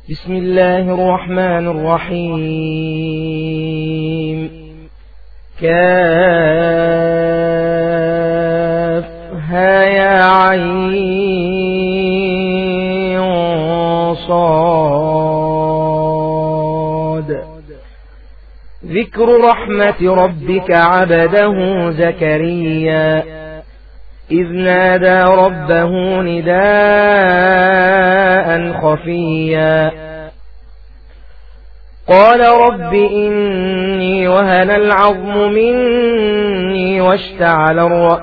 بسم الله الرحمن الرحيم. كافها يا عين صاد. ذكر رحمة ربك عبده زكريا إذ نادى ربه نداء خفيا قال رب إني وهن العظم مني واشتعل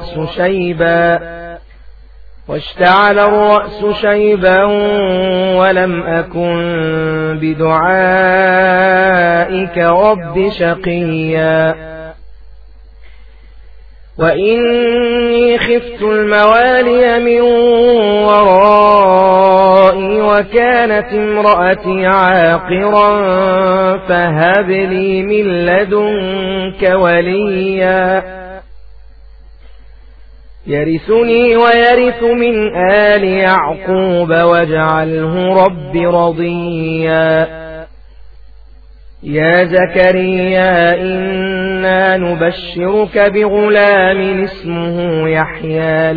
الرأس شيبا ولم أكن بدعائك رب شقيا وإني خفت الموالي من ورائي وكانت امرأتي عاقرا فهب لي من لدنك وليا يرثني ويرث من آل يعقوب واجعله رب رضيا. يا زكريا إنا نبشرك بغلام اسمه يحيى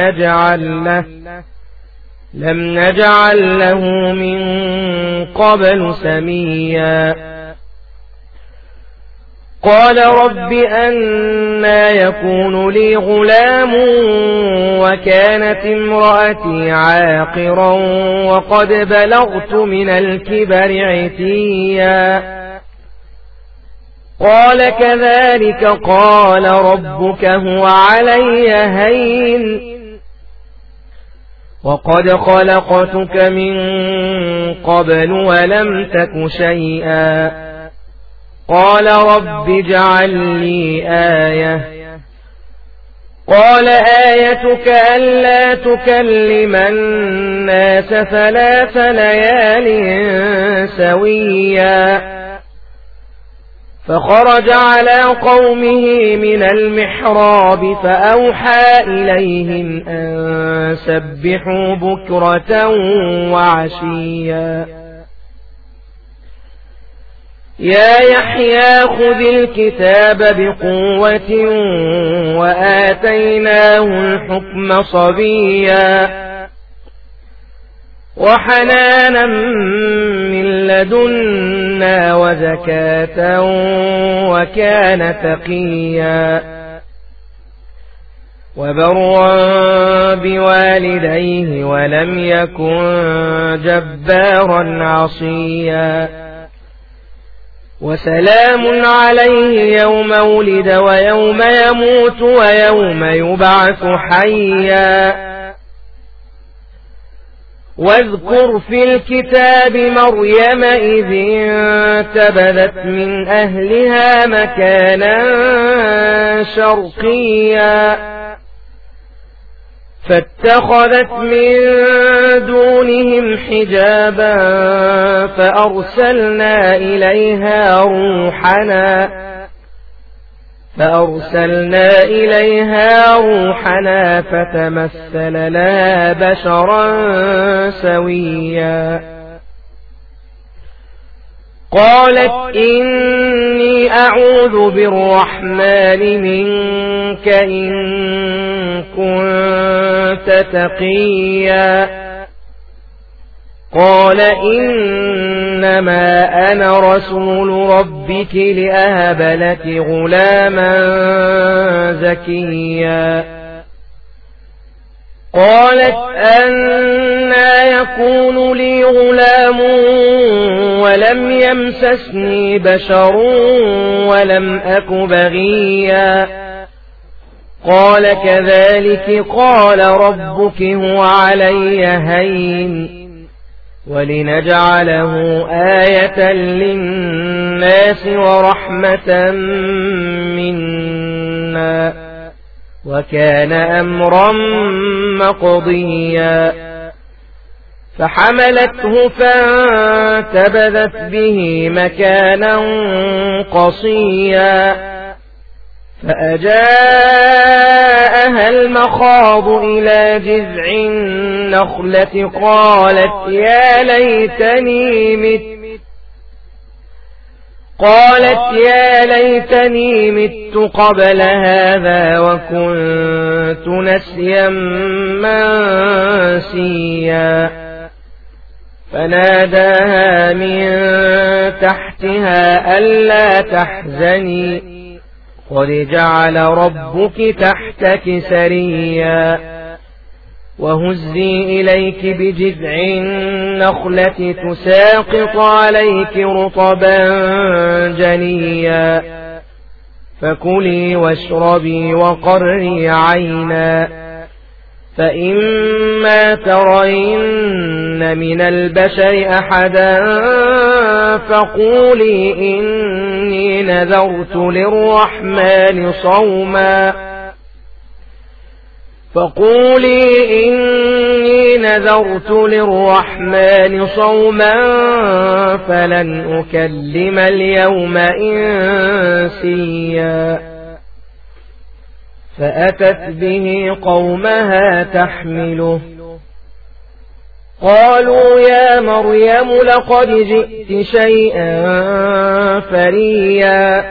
لم نجعل له من قبل سميا. قال رب أنى يكون لي غلام وكانت امرأتي عاقرا وقد بلغت من الكبر عتيا. قال كذلك قال ربك هو علي هين وقد خلقتك من قبل ولم تك شيئا. قال رب اجعل لي آية. قال آيتك ألا تكلم الناس 3 ليال سويا. فخرج على قومه من المحراب فأوحى إليهم أن سبحوا بكرة وعشيا. يا يحيى خذ الكتاب بقوة وآتيناه الحكم صبيا وحنانا من لدنا وزكاة وكان تقيا وبرا بوالديه ولم يكن جبارا عصيا. وسلام عليه يوم ولد ويوم يموت ويوم يبعث حيا. واذكر في الكتاب مريم إذ انتبذت من أهلها مكانا شرقيا فاتخذت من دونهم حجابا فأرسلنا إليها روحنا فتمثل لها بشرا سويا. قالت إني أعوذ بالرحمن منك إن كنت تقيا. قال إنما أنا رسول ربك لأهب لك غلاما زكيا. قالت أنى يكون لي غلام ولم يمسسني بشر ولم أك بغيا. قال كذلك قال ربك هو علي هين ولنجعله آية للناس ورحمة منا وكان أمرا مقضيا. فحملته فانتبذت به مكانا قصيا فأجاءها المخاض إلى جذع النخلة قالت يا ليتني مت قبل هذا وكنت نسيا منسيا فناداها من تحتها ألا تحزني قد جعل ربك تحتك سريا وهزي إليك بجذع النخلة تساقط عليك رطبا جنيا فكلي واشربي وقري عينا فإما ترين من البشر أحدا فقولي إني نذرت للرحمن صوما فلن أكلم اليوم إنسيا فأتت به قومها تحمله قالوا يا مريم لقد جئت شيئا فريا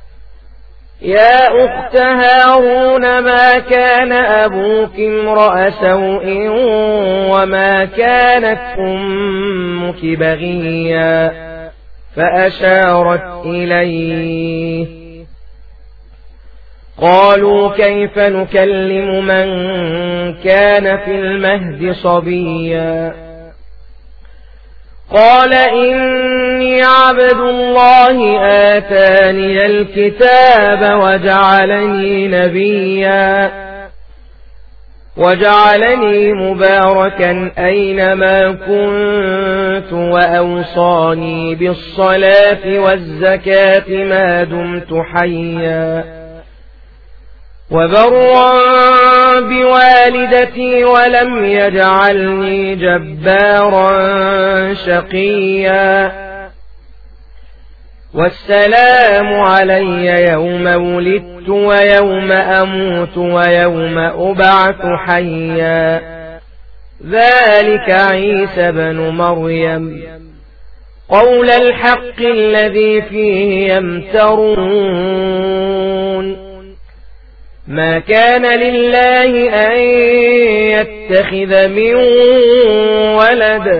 يا أخت هارون ما كان أبوك امرأ سوء وما كانت أمك بغيا فأشارت إليه قالوا كيف نكلم من كان في المهد صبيا قال إني عبد الله آتاني الكتاب وجعلني نبيا وجعلني مباركا أينما كنت وأوصاني بالصلاة والزكاة ما دمت حيا وبرا بوالدتي ولم يجعلني جبارا شقيا والسلام علي يوم ولدت ويوم أموت ويوم أبعث حيا ذلك عيسى بن مريم قول الحق الذي فيه يمترون ما كان لله أن يتخذ من ولد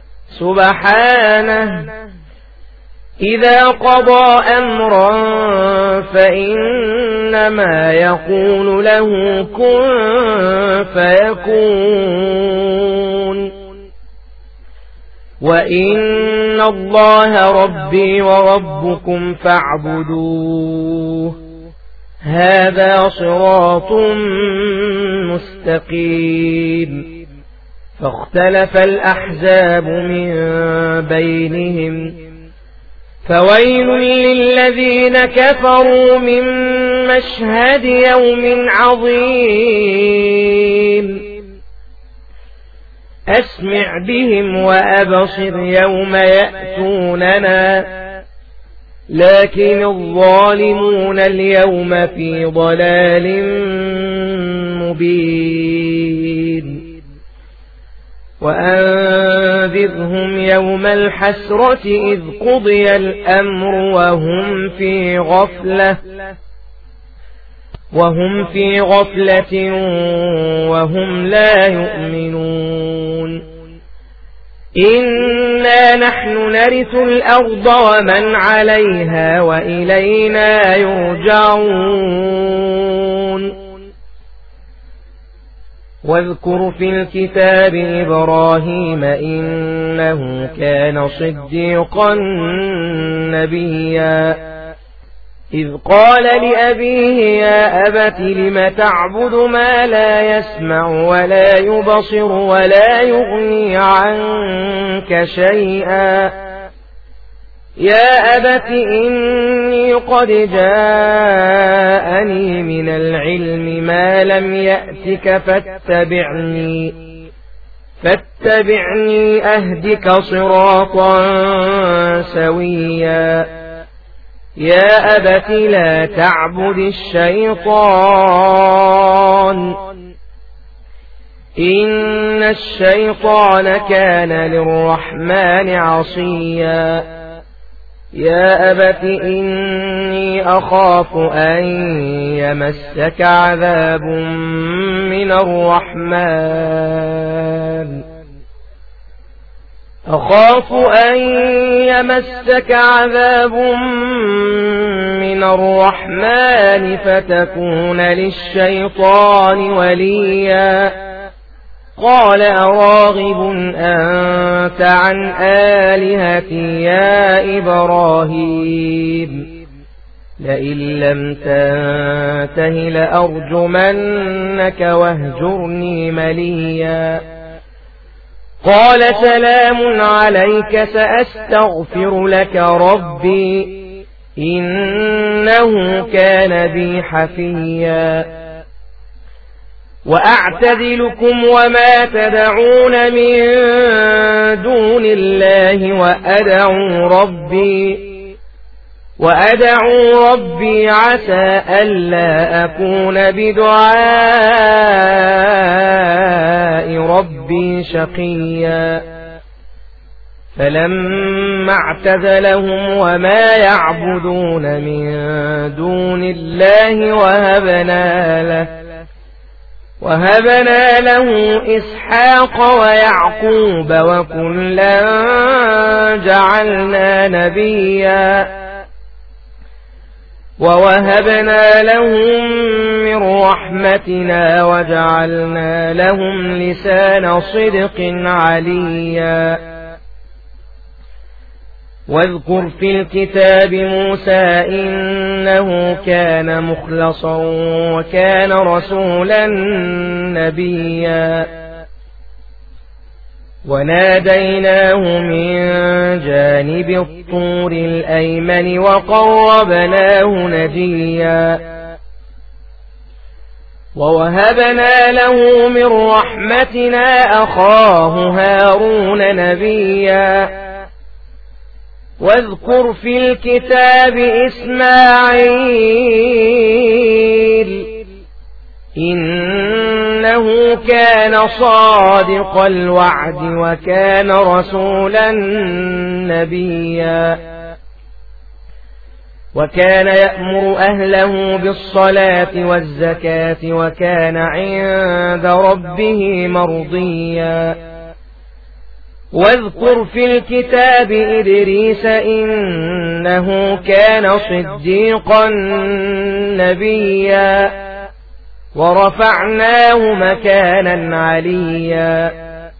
سبحانه إذا قضى أمرا فإنما يقول له كن فيكون وإن الله ربي وربكم فاعبدوه هذا صراط مستقيم فاختلف الأحزاب من بينهم فويل للذين كفروا من مشهد يوم عظيم أسمع بهم وأبصر يوم يأتوننا لكن الظالمون اليوم في ضلال مبين وأنذرهم يوم الحسرة إذ قضي الأمر وهم في غفلة وهم لا يؤمنون إنا نحن نرث الأرض ومن عليها وإلينا يرجعون واذكر في الكتاب إبراهيم إنه كان صديقا نبيا إذ قال لأبيه يا أبت لم تعبد ما لا يسمع ولا يبصر ولا يغني عنك شيئا يا أبت إني قد جاءني من العلم ما لم يأتك فاتبعني أهدك صراطا سويا يا أبت لا تعبد الشيطان إن الشيطان كان للرحمن عصيا يا أبت إني أخاف أن يمسك عذاب من الرحمن أخاف أن يمسك عذاب من الرحمن فتكون للشيطان وليا قال أراغب أنت عن آلهتي يا إبراهيم لئن لم تنته لأرجمنك واهجرني مليا قال سلام عليك سأستغفر لك ربي إنه كان بي حفيا وأعتزلكم وما تدعون من دون الله وأدعو ربي عسى ألا أكون بدعاء ربي شقيا فلما اعتزلهم وما يعبدون من دون الله وهبنا له إسحاق ويعقوب وكلا جعلنا نبيا ووهبنا لهم من رحمتنا وجعلنا لهم لسان صدق عليا واذكر في الكتاب موسى إنه كان مخلصا وكان رسولا نبيا وناديناه من جانب الطور الأيمن وقربناه نجيا ووهبنا له من رحمتنا أخاه هارون نبيا واذكر في الكتاب إسماعيل إنه كان صادق الوعد وكان رسولا نبيا وكان يأمر أهله بالصلاة والزكاة وكان عند ربه مرضيا واذكر في الكتاب إدريس إنه كان صديقا نبيا ورفعناه مكانا عليا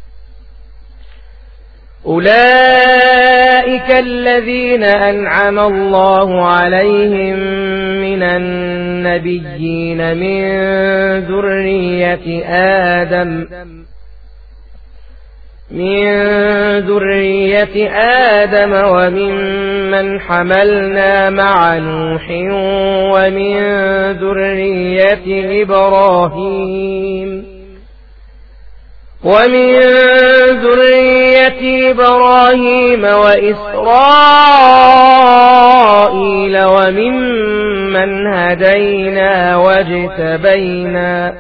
أولئك الذين أنعم الله عليهم من النبيين من ذرية آدم وممن حملنا مع نوح ومن ذرية إبراهيم وإسرائيل وممن هدينا واجتبينا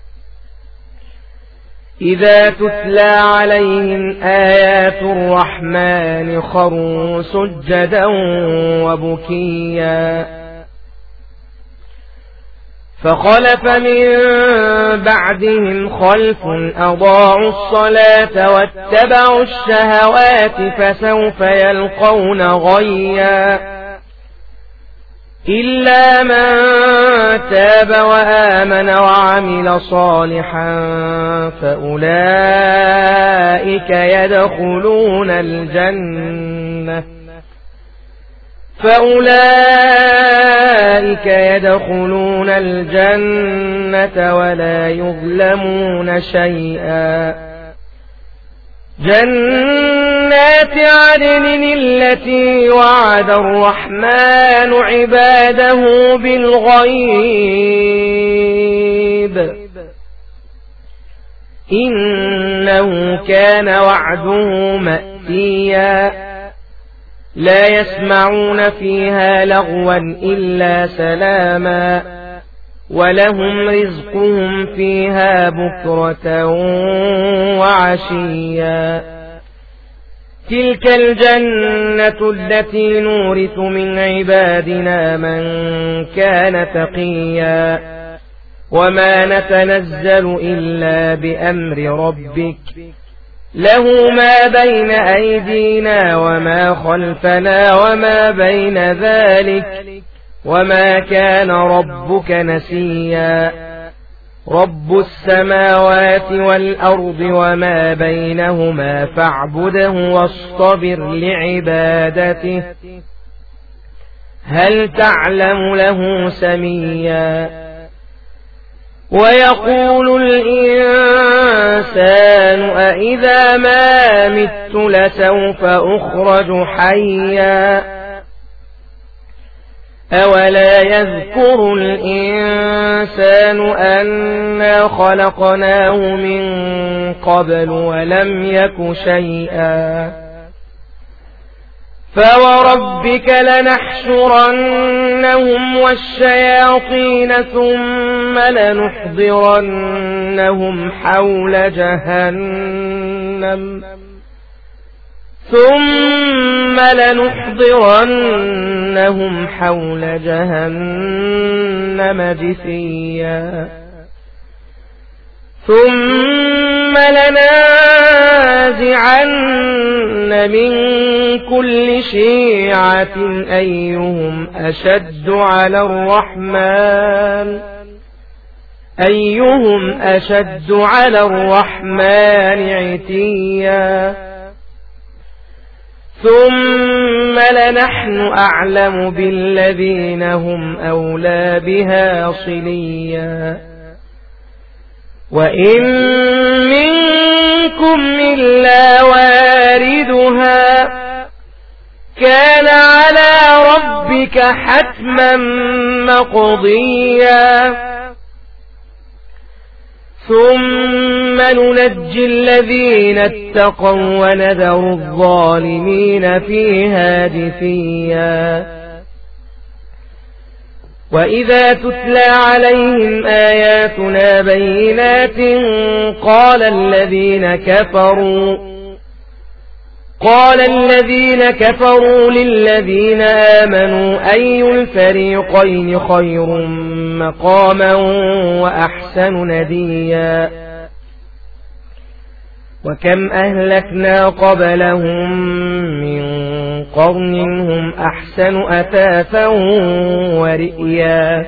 إذا تتلى عليهم آيات الرحمن خروا سجدا وبكيا فخلف من بعدهم خلف أضاعوا الصلاة واتبعوا الشهوات فسوف يلقون غيا إلا من تاب وآمن وعمل صالحا فأولئك يدخلون الجنة ولا يظلمون شيئا جنات عدن التي وعد الرحمن عباده بالغيب إنه كان وعده مأتيا لا يسمعون فيها لغوا إلا سلاما ولهم رزقهم فيها بكرة وعشيا تلك الجنة التي نورث من عبادنا من كان تقيا وما نتنزل إلا بأمر ربك له ما بين أيدينا وما خلفنا وما بين ذلك وما كان ربك نسيا رب السماوات والأرض وما بينهما فاعبده واصطبر لعبادته هل تعلم له سميا ويقول الإنسان أإذا ما مت لسوف أخرج حيا أولا يذكر الإنسان أنا خلقناه من قبل ولم يك شيئا فوربك لنحشرنهم والشياطين ثم لنحضرنهم حول جهنم جثيا ثم لنازعن من كل شيعة أيهم أشد على الرحمن عتيا ثم لنحن أعلم بالذين هم أولى بها صليا وإن منكم إلا واردها كان على ربك حتما مقضيا ثم ننجي الذين اتقوا ونذر الظالمين فيها جثيا وإذا تتلى عليهم آياتنا بينات قال الذين كفروا للذين آمنوا أي الفريقين خير مقاما وأحسن نديا وكم أهلكنا قبلهم من قرن هم أحسن أثاثا ورئيا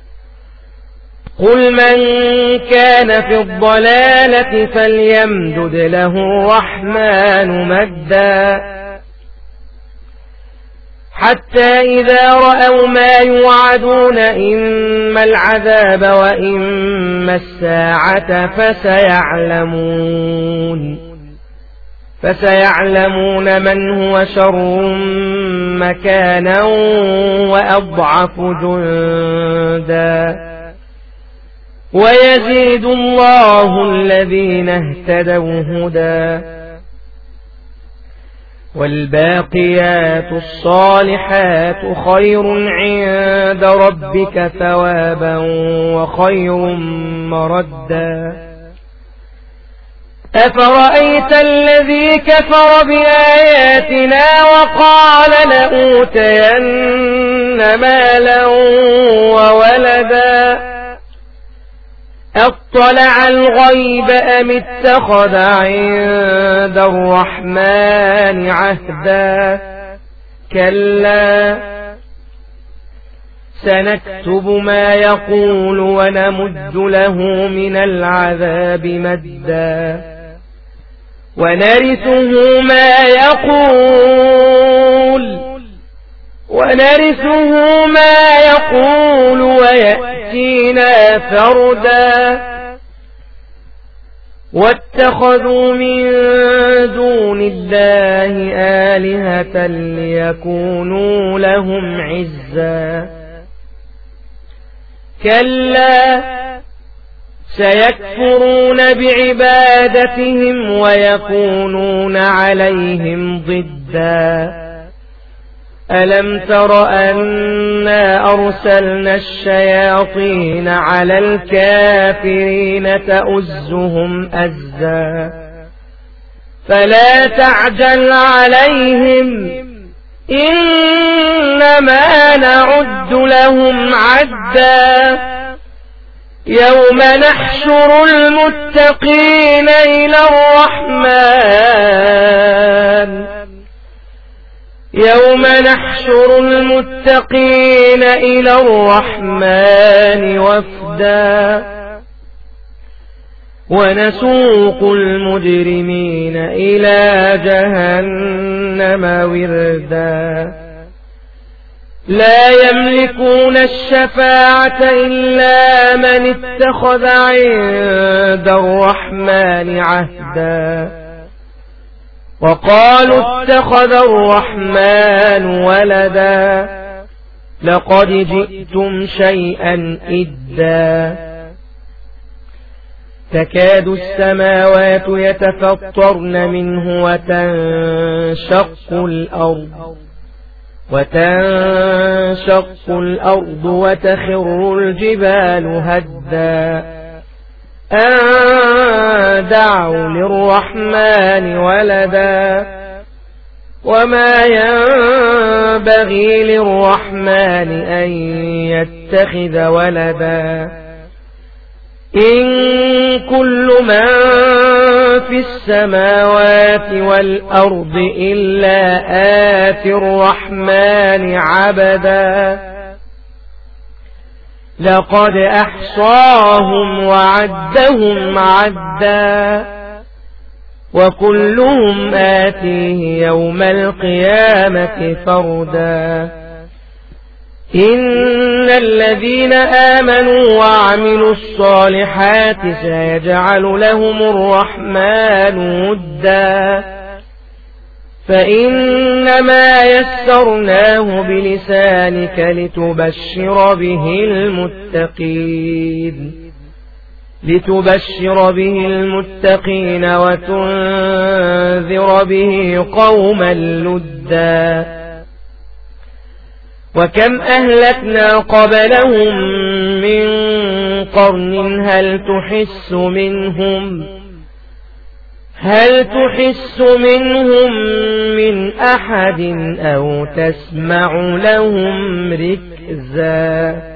قل من كان في الضلالة فليمدد له الرحمن مدا حتى إذا رأوا ما يوعدون إما العذاب وإما الساعة فسيعلمون من هو شر مكانا وأضعف جندا ويزيد الله الذين اهتدوا هدى والباقيات الصالحات خير عند ربك ثوابا وخير مردا أفرأيت الذي كفر بآياتنا وقال لأوتين مالا وولدا أطلع الغيب أم اتخذ عند الرحمن عهدا كلا سنكتب ما يقول ونمد له من العذاب مدا ونرثه ما يقول ويأتينا فردا واتخذوا من دون الله آلهة ليكونوا لهم عزا كلا سيكفرون بعبادتهم ويكونون عليهم ضدا ألم تر أنا أرسلنا الشياطين على الكافرين تؤزهم أزا فلا تعجل عليهم إنما نعد لهم عدا يوم نحشر المتقين إلى الرحمن وفدا ونسوق المجرمين إلى جهنم وردا لا يملكون الشفاعة إلا من اتخذ عند الرحمن عهدا وقالوا اتخذ الرحمن ولدا لقد جئتم شيئا إدا تكاد السماوات يتفطرن منه وتنشق الأرض وتخر الجبال هدا أن دعوا للرحمن ولدا وما ينبغي للرحمن أن يتخذ ولدا إن كل من في السماوات والأرض إلا آتي الرحمن عبدا لقد أحصاهم وعدهم عدا وكلهم آتيه يوم القيامة فردا إن الذين آمنوا وعملوا الصالحات سيجعل لهم الرحمن ودا فإنما يسرناه بلسانك لتبشر به المتقين وتنذر به قوما لدا وكم أهلكنا قبلهم من قرن هل تحس منهم من أحد أو تسمع لهم ركزا